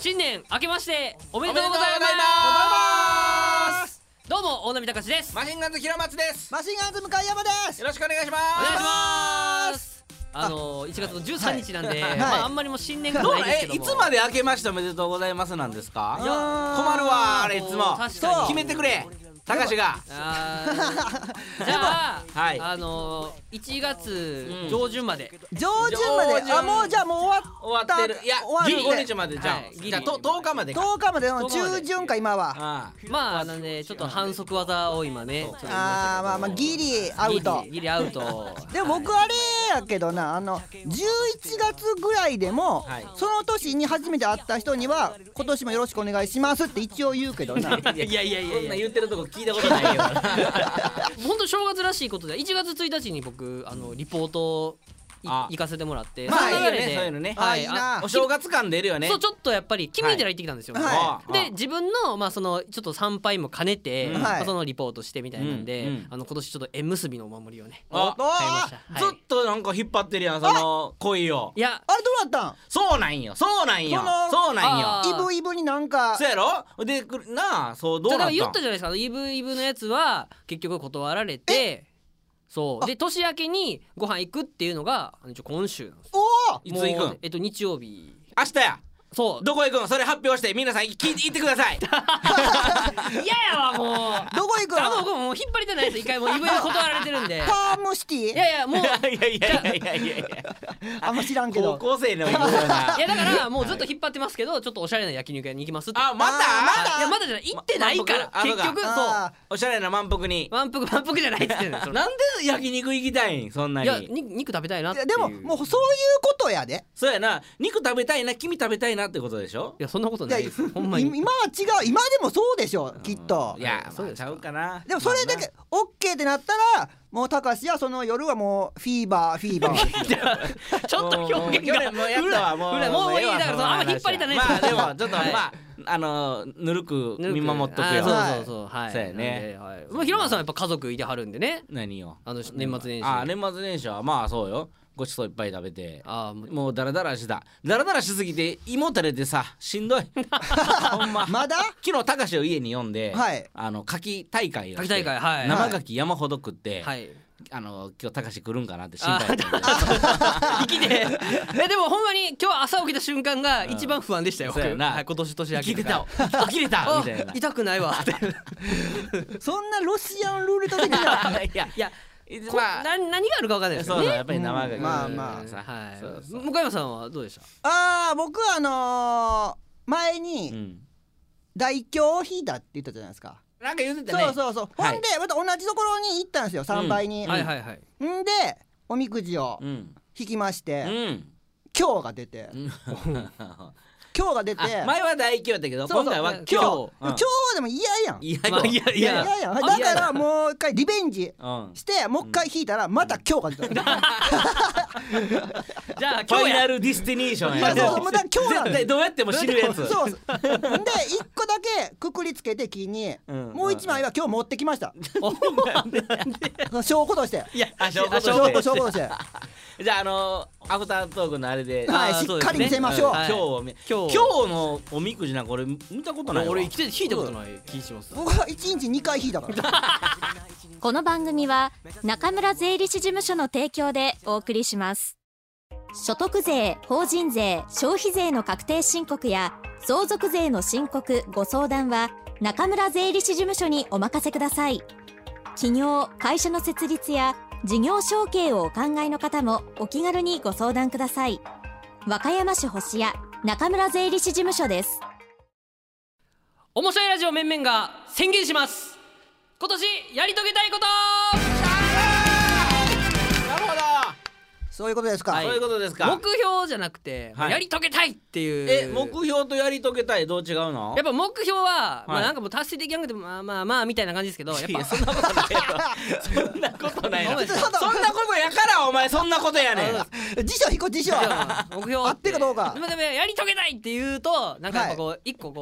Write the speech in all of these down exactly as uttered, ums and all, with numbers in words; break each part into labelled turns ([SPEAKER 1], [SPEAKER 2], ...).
[SPEAKER 1] 新年明けましておめでとうございます。どうも大波隆です。
[SPEAKER 2] マシンガンズ平松です。
[SPEAKER 3] マシンガンズ向山です。
[SPEAKER 2] よろしくお願いします。
[SPEAKER 1] お願いします。あのいちがつのじゅうさんにちなんで、はい、まああんまりも新年がないですけども、
[SPEAKER 2] えいつまで明けましておめでとうございますなんですか。いや困るわあれいつも決めてくれたかしが。
[SPEAKER 1] あじゃあ、はい、あのー、いちがつ上旬まで、
[SPEAKER 3] うん、上旬まであもうじゃあもう終わった
[SPEAKER 2] 終わってる。いやじゅうごにちまでじゃあ、はい、じゃあととおかまでか
[SPEAKER 3] とおかまでの中旬か今は。
[SPEAKER 1] あまあなんでちょっと反則技を今ね
[SPEAKER 3] ああまあまあギリアウト
[SPEAKER 1] ギリアウト
[SPEAKER 3] でも僕あれやけどなあのじゅういちがつぐらいでも、はい、その年に初めて会った人には今年もよろしくお願いしますって一応言うけどな。
[SPEAKER 1] いやいやいやいや
[SPEAKER 2] そんな言ってるとこ聞いたことないよ。
[SPEAKER 1] 本当正月らしいことでいちがつついたちに僕あのリポート行かせてもらって、
[SPEAKER 2] まあいいよねそういうのね。はいお正月感出るよね。
[SPEAKER 1] そうちょっとやっぱり君寺行ってきたんですよ。で自分のまあそのちょっと参拝も兼ねてそのリポートしてみたいなんで、あの今年ちょっと縁結びのお守りをね買いました。
[SPEAKER 2] ずっとなんか引っ張ってるやんその恋を。
[SPEAKER 1] いや
[SPEAKER 3] あれどうなったん。
[SPEAKER 2] そうなんよそうなんよそうなんよ。
[SPEAKER 3] イブイブになんか
[SPEAKER 2] そうやろでなあそうどうなったん。
[SPEAKER 1] 言ったじゃないですか。イブイブのやつは結局断られて。そうで年明けにご飯行くっていうのが今週なんですよ。
[SPEAKER 3] おお
[SPEAKER 2] いつ行くん。
[SPEAKER 1] えっと日曜日
[SPEAKER 2] 明日や。
[SPEAKER 1] そう
[SPEAKER 2] どこ行くんそれ発表して皆さん聞いて行ってください。
[SPEAKER 1] 嫌やわもう。
[SPEAKER 3] どこ行くん。
[SPEAKER 1] あ僕もう引っ張りたないです一回もうイブイブ断られてるんで。
[SPEAKER 3] パームシティ。い
[SPEAKER 1] やいやもういや
[SPEAKER 2] いやいやいやいやいや
[SPEAKER 3] あんま知らんけど
[SPEAKER 2] 高校生のいるような。
[SPEAKER 1] いやだからもうずっと引っ張ってますけどちょっとおしゃれな焼肉屋に行きますって。
[SPEAKER 2] あまたま
[SPEAKER 1] だいやまだじゃない行ってないから結局そう
[SPEAKER 2] おしゃれな満腹に
[SPEAKER 1] 満腹満腹じゃないっつってんの。
[SPEAKER 2] なんで焼肉行きたいんそんなに。
[SPEAKER 1] いや肉食べたいなっていう。
[SPEAKER 3] でももうそういうことやで。
[SPEAKER 2] そうやな肉食べたいな君食べたいなってことでしょ。
[SPEAKER 1] いやそんなことないですほんまに。
[SPEAKER 3] 今は違う今でもそうでしょきっと。
[SPEAKER 2] いやそうちゃうかな。
[SPEAKER 3] でもそれだけ オーケー ってなったらもうたかしはその夜はもうフィーバーフィーバー。
[SPEAKER 1] ちょっと表現が
[SPEAKER 2] もうやったわもう
[SPEAKER 1] もういいだからそのあんま引っ張りたないです。
[SPEAKER 2] まあでもちょっとまああのぬるく見守っとくよ。
[SPEAKER 1] そうそうそうはい
[SPEAKER 2] そうやね。
[SPEAKER 1] まあ平松さんはやっぱ家族いてはるんでね。
[SPEAKER 2] 何よ
[SPEAKER 1] あの年末年始。
[SPEAKER 2] あ年末年始はまあそうよ。ごちそういっぱい食べてあもうダラダラしたダラダラしすぎて胃もたれてさしんどい。ほんま
[SPEAKER 3] まだ
[SPEAKER 2] 昨日たかしを家に呼んで、
[SPEAKER 3] はい、
[SPEAKER 2] あの牡蠣大会をして
[SPEAKER 1] 大会、はい、
[SPEAKER 2] 生牡蠣山ほど食って、はい、あの今日たかし来るんかなって心配だったんで。
[SPEAKER 1] 息でえでもほんまに今日朝起きた瞬間が一番不安でしたよ。
[SPEAKER 2] そうやな、
[SPEAKER 1] はい、今年年明け
[SPEAKER 2] 起きれた起きれたみたいな。
[SPEAKER 1] 痛くないわ
[SPEAKER 3] そんなロシアンルーレット的な。
[SPEAKER 1] いやいやまあ、何があるか分かんないですよね。
[SPEAKER 2] そうやっぱり生牡蠣、
[SPEAKER 3] うん、まあまあ、
[SPEAKER 1] はい、向山さんはどうでした。
[SPEAKER 3] ああ僕はあのー、前に大凶を引いたって言ったじゃないですか。
[SPEAKER 2] なんか言ってたね。
[SPEAKER 3] そうそうそう、はい、ほんでまた同じところに行ったんですよさんばいに、
[SPEAKER 1] うん、はいはいはい。
[SPEAKER 3] んでおみくじを引きまして、うん、今日が出て、うん今日が出て
[SPEAKER 2] 前は大凶だけど
[SPEAKER 3] そうそう
[SPEAKER 2] 今回は
[SPEAKER 3] 今日、うん、今日でも嫌やん
[SPEAKER 2] 嫌
[SPEAKER 1] や
[SPEAKER 3] いやいやだからもう一回リベンジして、うん、もう一回引いたらまた今日が出た、うん、
[SPEAKER 2] じゃあファイナルディスティネーションや。
[SPEAKER 3] そうそうそうだ今日なんで
[SPEAKER 2] どうやっても知るやつ。
[SPEAKER 3] そうで一個だけくくりつけて木に、うん、もう一枚は今日持ってきました。証拠として。
[SPEAKER 2] いや証拠
[SPEAKER 3] として
[SPEAKER 2] じゃああのアフタートークのあれで、
[SPEAKER 3] はい、しっかり見せましょう。
[SPEAKER 2] 今日今日のおみくじなんか俺見たことないわ。
[SPEAKER 1] 俺生きて引いたことない気します。
[SPEAKER 3] 僕はいちにちにかい引いたから。
[SPEAKER 4] この番組は中村税理士事務所の提供でお送りします。所得税、法人税、消費税の確定申告や相続税の申告ご相談は中村税理士事務所にお任せください。企業・会社の設立や事業承継をお考えの方もお気軽にご相談ください。和歌山市星谷中村税理士事務所です。
[SPEAKER 1] 面白いラジオ面々が宣言します。今年やり遂げたいこと。
[SPEAKER 2] なるほど
[SPEAKER 3] そういうことですか、
[SPEAKER 2] はい、そういうことですか。
[SPEAKER 1] 目標じゃなくて、はい、やり遂げたいっていう。
[SPEAKER 2] え目標とやり遂げたいどう違うの。
[SPEAKER 1] やっぱ目標は、はい、まあなんかもう達成できなくてもまあまあまあみたいな感じですけど、やっぱ
[SPEAKER 2] いやそんなことないよそんなことないよそんなことやからお前そんなことやねん。
[SPEAKER 3] 辞書引こう辞書
[SPEAKER 1] 目標
[SPEAKER 3] 合ってるかどうか。
[SPEAKER 1] でもやり遂げたいって言うとなんかやっぱこう、はい、一個こうね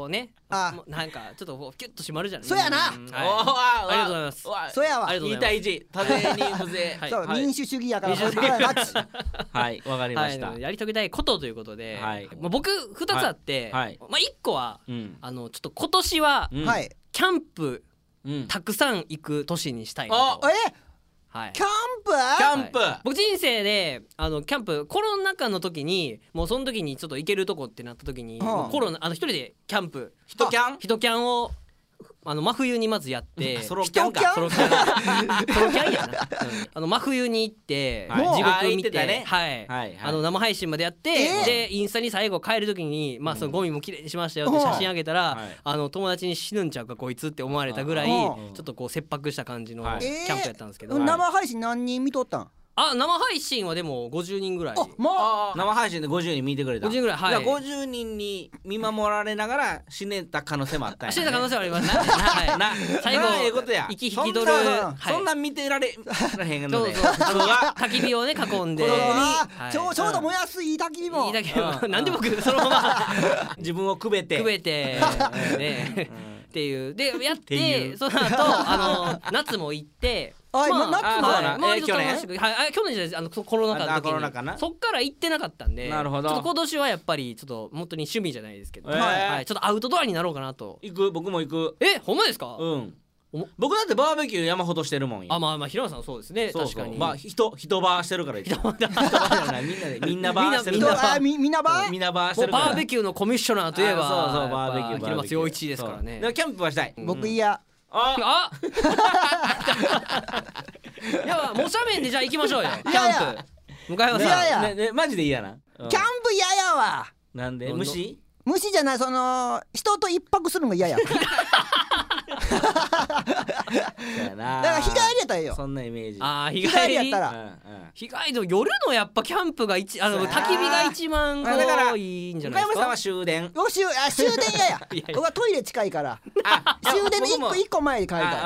[SPEAKER 3] あ
[SPEAKER 1] なんかちょっとキュッと締まるじゃない。
[SPEAKER 3] そやな、
[SPEAKER 1] はい、ありがとうございます。
[SPEAKER 3] そやわ。
[SPEAKER 2] に対いち多勢に不勢。
[SPEAKER 3] そう、民主主義やから
[SPEAKER 2] 民主主義
[SPEAKER 3] 勝ち。
[SPEAKER 2] はいわかりました。
[SPEAKER 1] やり遂げたいことということで、まあ僕ふたつあって、まあいっこはあのちょっと今年はキャンプたくさん行く年にしたいなと。
[SPEAKER 3] えはい、キャンプ
[SPEAKER 2] キャンプ、
[SPEAKER 1] はい、僕人生であのキャンプコロナ禍の時にもうその時にちょっと行けるとこってなった時に、はあ、コロナあの一人でキャンプ
[SPEAKER 2] 一キャン
[SPEAKER 1] 一キャンをあの真冬にまずやって
[SPEAKER 2] ソロキャンか
[SPEAKER 1] ソロキャンソロキャンやな、うん、あの真冬に行って、はい、地獄見て、ね、はい、はい、あの生配信までやって、えー、でインスタに最後帰る時にまあそのゴミもきれいにしましたよって写真あげたら、うん、あの友達に死ぬんちゃうかこいつって思われたぐらいちょっとこう切迫した感じのキャンプやったんですけど、
[SPEAKER 3] えー、生配信何人見とったん？
[SPEAKER 1] あ、生配信はでもごじゅうにんぐらい。
[SPEAKER 3] あ、まあ、
[SPEAKER 2] 生配信でごじゅうにん見てくれた。
[SPEAKER 1] ごじゅうにんぐらい、はい。
[SPEAKER 2] じゃあごじゅうにんに見守られながら死ねた可能性もあったんや、ね。
[SPEAKER 1] 死ねた可能性はありますね。はい。な最後
[SPEAKER 2] ええことや。
[SPEAKER 1] 息引き取る。
[SPEAKER 2] そんなん見てられらへんので。
[SPEAKER 1] そうそう。焚き火をね囲んで。
[SPEAKER 3] ちょうちょうど燃やすいい焚き火も。
[SPEAKER 1] いい焚き火も。なんで僕そのまま
[SPEAKER 2] 自分をくべて。
[SPEAKER 1] くべてねっていうでやってその後あの夏も行って。
[SPEAKER 3] あ、まあ、夏も
[SPEAKER 1] はい、まあ、去年はい去年じゃないあのコロナ禍の時にそっから行ってなかったんで、
[SPEAKER 2] なるほど。
[SPEAKER 1] ちょっと今年はやっぱりちょっと本当に趣味じゃないですけど、えー、はい、ちょっとアウトドアになろうかなと。
[SPEAKER 2] 行く、僕も行く。
[SPEAKER 1] え、ほんまですか？
[SPEAKER 2] うん。僕だってバーベキュー山ほどしてるもん。
[SPEAKER 1] あ、まあまあ平野さんそうですね。
[SPEAKER 2] そうそう、
[SPEAKER 1] 確かに。
[SPEAKER 2] まあ人人バーしてるから。人バーじゃない、みんなでみんなバーしてるから。
[SPEAKER 3] みんなバー？
[SPEAKER 2] みんなバーしてるから。
[SPEAKER 1] バーベキューのコミッショナーといえば、
[SPEAKER 2] そうそうバーベキュー。
[SPEAKER 1] 平松陽一ですからね。
[SPEAKER 2] キャンプはしたい。
[SPEAKER 3] 僕嫌。
[SPEAKER 1] ああいやもう斜面でじゃあ行きましょうよキャンプ。向山さん、
[SPEAKER 3] いやいや、
[SPEAKER 2] ねね、マジで嫌な。
[SPEAKER 3] キャンプ嫌やわ。
[SPEAKER 2] なんで？虫？
[SPEAKER 3] 虫じゃない、その人と一泊するのが嫌や。だから日帰りやったらいいよ。
[SPEAKER 2] そんなイメージ。
[SPEAKER 1] ああ、日帰り
[SPEAKER 3] やったら、
[SPEAKER 1] うんうん、日帰りの夜のやっぱキャンプが一あの焚き火が一番こういいんじゃないですか。
[SPEAKER 2] 向山さんは終電。
[SPEAKER 3] お終あ終電やや。僕はトイレ近いから。あ、終電の一個一個前に帰るから。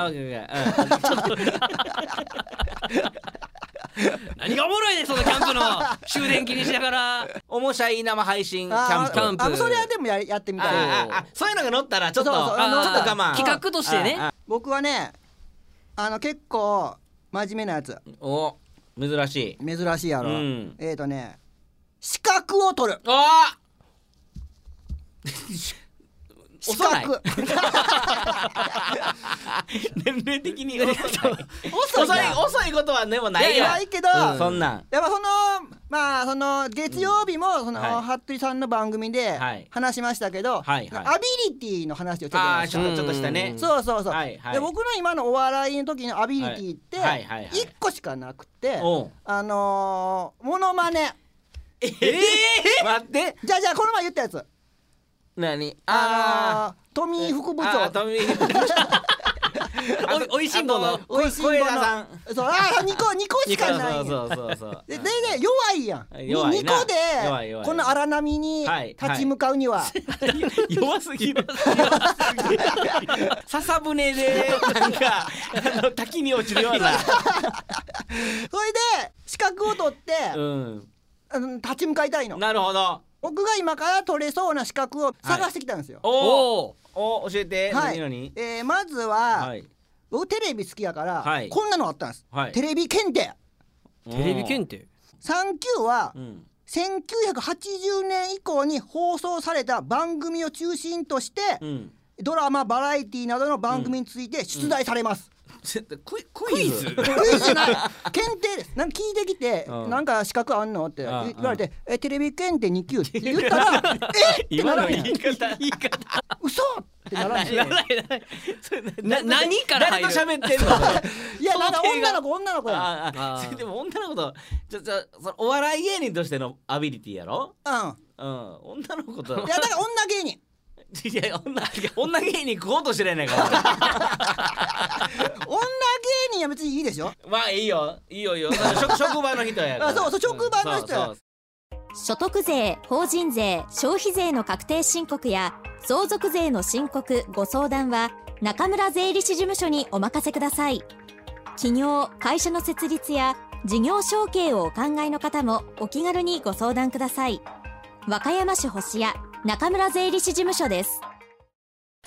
[SPEAKER 1] 何がおもろいねそのキャンプの終電気にしながら。
[SPEAKER 2] おもしゃい生配信キャンプ。キャンプ。
[SPEAKER 3] あ、それはでも や, やってみたい。
[SPEAKER 2] あ、そういうのが乗ったらちょっとちょっと我慢。
[SPEAKER 1] 企画としてね。
[SPEAKER 3] 僕はね、あの結構真面目なやつ。
[SPEAKER 2] お、珍しい。
[SPEAKER 3] 珍しいやろ。うん、えーとね、資格を取る。
[SPEAKER 2] あ
[SPEAKER 3] 資格。
[SPEAKER 2] 年齢的に遅い遅い遅いことはでもない
[SPEAKER 3] やないけど、
[SPEAKER 2] うん、そんなん
[SPEAKER 3] やっぱそのまあその月曜日もその、うん、服部さんの番組で話しましたけど、はいはい、アビリティの話をちょっと
[SPEAKER 2] あちょっとちょっとしたね。
[SPEAKER 3] そうそうそう、はいはい、で僕の今のお笑いの時のアビリティっていっこしかなくて、あのー、モノマネ。
[SPEAKER 2] えー、待って
[SPEAKER 3] じゃあじゃあこの前言ったやつ
[SPEAKER 2] 何？
[SPEAKER 3] ああ、富井副部長。
[SPEAKER 2] 富井副部長。
[SPEAKER 1] おいしんぼの
[SPEAKER 3] おいしんぼのさん。そう、ああ、二個二個しかない。
[SPEAKER 2] そうそうそうそう。
[SPEAKER 3] でね弱いやん。二個でこの荒波に立ち向かうには
[SPEAKER 2] 弱すぎる。笹舟でなんかあの滝に落ちるような。それ
[SPEAKER 3] で資格を取って立ち向かいたいの。
[SPEAKER 2] なるほど。
[SPEAKER 3] 僕が今から取れそうな資格を探してきたんですよ。
[SPEAKER 2] はい、おお教えて。
[SPEAKER 3] はい、
[SPEAKER 2] 何々、
[SPEAKER 3] えー、まずは、はい、僕テレビ好きやから、はい、こんなのあったんです、はい、テレビ検定。
[SPEAKER 1] テレビ検定
[SPEAKER 3] さん級は、うん、せんきゅうひゃくはちじゅうねん以降に放送された番組を中心として、うん、ドラマバラエティなどの番組について出題されます、
[SPEAKER 2] うんうん、クイ, クイズ
[SPEAKER 3] クイズじゃない検定です。なんか聞いてきて、うん、なんか資格あんのって言われて、えテレビ検定に級って言ったらえってならへん。
[SPEAKER 2] 言い方言い方
[SPEAKER 3] 嘘ってならへん。
[SPEAKER 1] な何から入る。
[SPEAKER 2] 誰と喋ってんの
[SPEAKER 3] いやなんか女の子女の子や。
[SPEAKER 2] あああでも女の子とちょちょそのお笑い芸人としてのアビリティやろ。
[SPEAKER 3] うん
[SPEAKER 2] うん女の子と。
[SPEAKER 3] いやだから女芸人。
[SPEAKER 2] いや 女, 女芸人食おうとしてないねんから
[SPEAKER 3] 女芸人は別にいいでしょ。
[SPEAKER 2] まあいいよいいよいいよ職, 職場の人やから。
[SPEAKER 3] あそうそう職場の人や、うん、
[SPEAKER 4] 所得税、法人税、消費税の確定申告や相続税の申告ご相談は中村税理士事務所にお任せください。企業・会社の設立や事業承継をお考えの方もお気軽にご相談ください。和歌山市星谷中村税理士事務所です。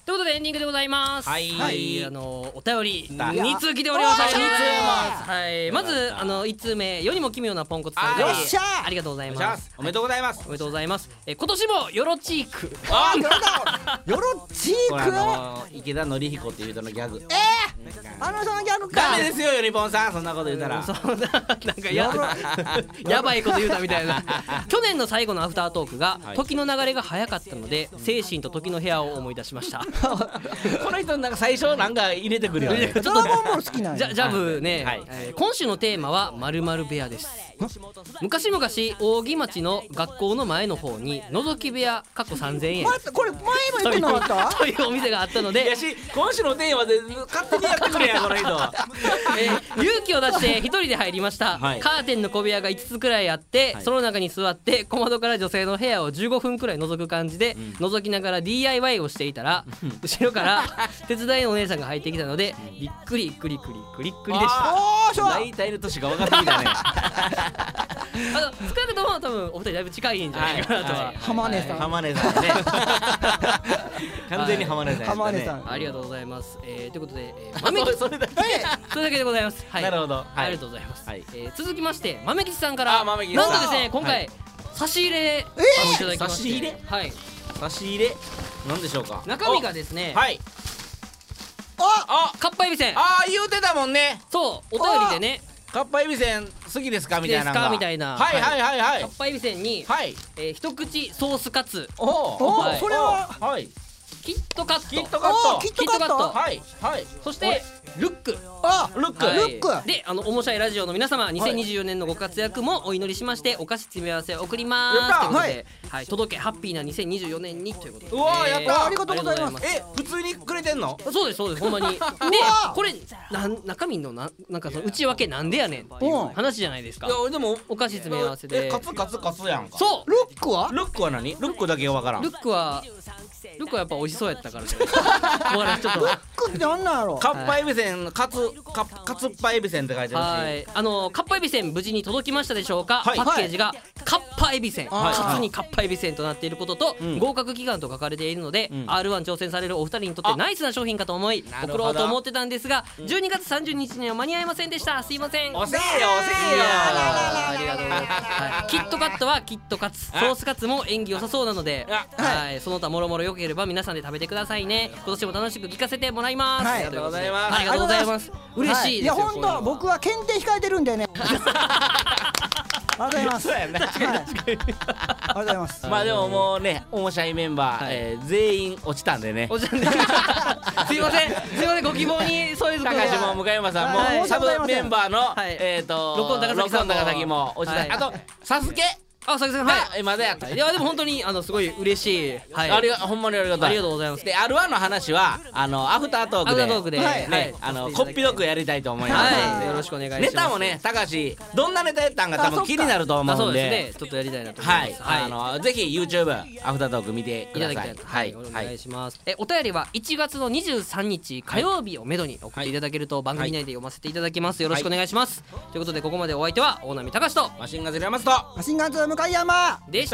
[SPEAKER 1] ということでエンディングでございます。
[SPEAKER 2] はい、
[SPEAKER 1] はい、あのお便りに通来ております。に通はい、まずあのいち通目世にも奇妙なポンコツさんで、
[SPEAKER 3] よっしゃ
[SPEAKER 1] ありがとうございます。
[SPEAKER 2] おめでとうございます。
[SPEAKER 1] おめでとうございます。え今年もヨロチーク。
[SPEAKER 3] あ、ヨロチーク。
[SPEAKER 2] 池田紀彦っていう人のギャグ。
[SPEAKER 3] ええ、あの人のギャグか。
[SPEAKER 2] ダメですよ、ヨニポンさん、そんなこと言ったら。
[SPEAKER 1] そんななんかややばいこと言うたみたいな。去年の最後のアフタートークが時の流れが早かったので、精神と時の部屋を思い出しました。
[SPEAKER 2] この人なんか最初なんか入れてくるよね。
[SPEAKER 3] ドラゴンボール好きなん
[SPEAKER 1] や。ジャブね、はい、えー、今週のテーマは〇〇部屋です。昔々扇町の学校の前の方に覗き部屋過去さんぜんえん、
[SPEAKER 3] 待って、これ前も言ってなかった
[SPEAKER 1] というお店があったので、
[SPEAKER 2] いやし今週のテーマで勝手にやってくれやこの人。
[SPEAKER 1] えー、勇気を出して一人で入りました、
[SPEAKER 2] はい、
[SPEAKER 1] カーテンの小部屋がいつつくらいあって、はい、その中に座って小窓から女性の部屋をじゅうごふんくらい覗く感じで、うん、覗きながら ディーアイワイ をしていたら、うん、後ろから手伝いのお姉さんが入ってきたので、うん、びっくりクリクリクリクリでした。
[SPEAKER 2] 大体の年が分かってきたね。
[SPEAKER 1] あの少なくとも多分お二人だいぶ近いんじゃないかなとは。
[SPEAKER 3] 浜根さん、
[SPEAKER 2] 浜根さんね。完全に浜根さん。
[SPEAKER 3] 浜根さん、
[SPEAKER 1] ありがとうございます。えー、ということで、えー、豆吉それだけそれだけでございます。はい。
[SPEAKER 2] なるほど。はい、
[SPEAKER 1] ありがとうございます。はい。えー、続きまして豆吉さんから、なんとですね今回、はい、差し入れをいただきまして、差し入れ、はい。
[SPEAKER 2] 差し入れなんでしょうか。
[SPEAKER 1] 中身がですね、
[SPEAKER 2] はい。
[SPEAKER 1] あ、かっぱえびせん。
[SPEAKER 2] ああ、言うてたもんね。
[SPEAKER 1] そう、お便りでね。
[SPEAKER 2] かっぱえびせん好きですかみたいな。
[SPEAKER 1] ですかみたいな。
[SPEAKER 2] はいはいはいはい。
[SPEAKER 1] かっぱえびせんに、はい、えー、一口ソースカツ。
[SPEAKER 2] おお、それははい。
[SPEAKER 1] キットカット。
[SPEAKER 2] キットカット。
[SPEAKER 3] キットカット。
[SPEAKER 2] はいはい。
[SPEAKER 1] そしてルック。
[SPEAKER 3] あ、
[SPEAKER 2] ルック、
[SPEAKER 3] はい、ルック
[SPEAKER 1] で、あのおもしゃいラジオの皆様、にせんにじゅうよねんのご活躍もお祈りしまして、お菓子詰め合わせを送りますということで、はい、はい、届けハッピーなにせんにじゅうよねんにということで、
[SPEAKER 2] うわー、やったー、
[SPEAKER 3] ありがとうございます。
[SPEAKER 2] え、普通にくれてんの？
[SPEAKER 1] そうですそうです、ほんまに。で、これなん中身のななんかその内訳なんでやねんっていう話じゃないですか。
[SPEAKER 2] いやでも
[SPEAKER 1] お菓子詰め合わせで、
[SPEAKER 2] え、カツカツカツやんか。
[SPEAKER 1] そう。
[SPEAKER 3] ルックは？
[SPEAKER 2] ルックは何？ルックだけわからん。
[SPEAKER 1] ルックはルックはやっぱ美味しそうやったからじゃないですか。わからん、ちょっと。
[SPEAKER 3] ルックってなんなんやろ？
[SPEAKER 2] かっぱえびせん、カツカカツっぱえびせんって書いてあるし、はい、
[SPEAKER 1] あのかっぱえびせん無事に届きましたでしょうか。はい、パッケージがかっぱえびせん、カツにかっぱえびせんとなっていることと、うん、合格祈願と書かれているので、うん、アールワン 挑戦されるお二人にとってナイスな商品かと思い送ろうと思ってたんですが、じゅうにがつさんじゅうににちには間に合いませんでした。すいません。
[SPEAKER 2] おせえよおせえよ。
[SPEAKER 1] ありがとうございます。はい、キットカットはキットカツ、ソースカツも縁起良さそうなので、はい、その他もろもろよければ皆さんで食べてくださいね。今年も楽しく聞かせてもらいます。
[SPEAKER 3] はい、
[SPEAKER 2] ありがとうございます。
[SPEAKER 1] ありがとうございます。嬉しいですよ。
[SPEAKER 3] いや本当僕は検定控えてるんでね。ありがとうございます。
[SPEAKER 2] そうやな。
[SPEAKER 3] ありがとうございます。
[SPEAKER 2] まあでももうね、おもしゃいメンバー、えー、全員落ちたんでね。
[SPEAKER 1] 落ちたんで。すいません、すいません、ご希望に添えず。
[SPEAKER 2] 高橋も向山さんも、はい、サブメンバーの、はい、えっ、ー、と
[SPEAKER 1] 録音高崎さんも、
[SPEAKER 2] 高崎も落ちた。はい、あとサスケ。
[SPEAKER 1] あ、さきさん、はい、
[SPEAKER 2] まだやった。
[SPEAKER 1] いやでも本当にあのすごい嬉しい。
[SPEAKER 2] はい。ありがほんまにありがとう。
[SPEAKER 1] ありがとうございます。
[SPEAKER 2] で、アールワン の話はあのアフタートークで、
[SPEAKER 1] アフタートークで、
[SPEAKER 2] はい、ね、あのこっぴどくやりたいと思います。
[SPEAKER 1] はい。よろしくお願いします。
[SPEAKER 2] ネタもね、高橋どんなネタやったんか多分気になると思うんで、
[SPEAKER 1] そうですね。ちょっとやりたいなと思います。
[SPEAKER 2] はい。あのぜひ YouTube アフタートーク見てください。
[SPEAKER 1] はい。お願いします。え、お便りはいちがつのにじゅうさんにち火曜日をめどに送っていただけると番組内で読ませていただきます。よろしくお願いします。ということでここまでお相手は大波高と
[SPEAKER 2] マシンガンズ山と
[SPEAKER 3] マシンガンズ向山
[SPEAKER 1] でした。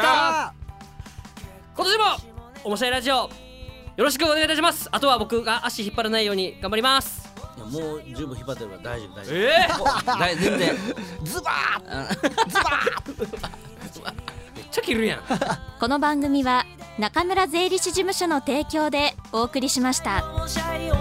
[SPEAKER 1] 今年もおもしゃいラジオよろしくお願いいたします。あとは僕が足引っ張らないように頑張ります。
[SPEAKER 2] いやもう十分引っ張ってるから大丈夫大丈夫。
[SPEAKER 1] え
[SPEAKER 2] えー、全然
[SPEAKER 3] ズバーズバ
[SPEAKER 1] ーめっちゃ切るやん。
[SPEAKER 4] この番組は中村税理士事務所の提供でお送りしました。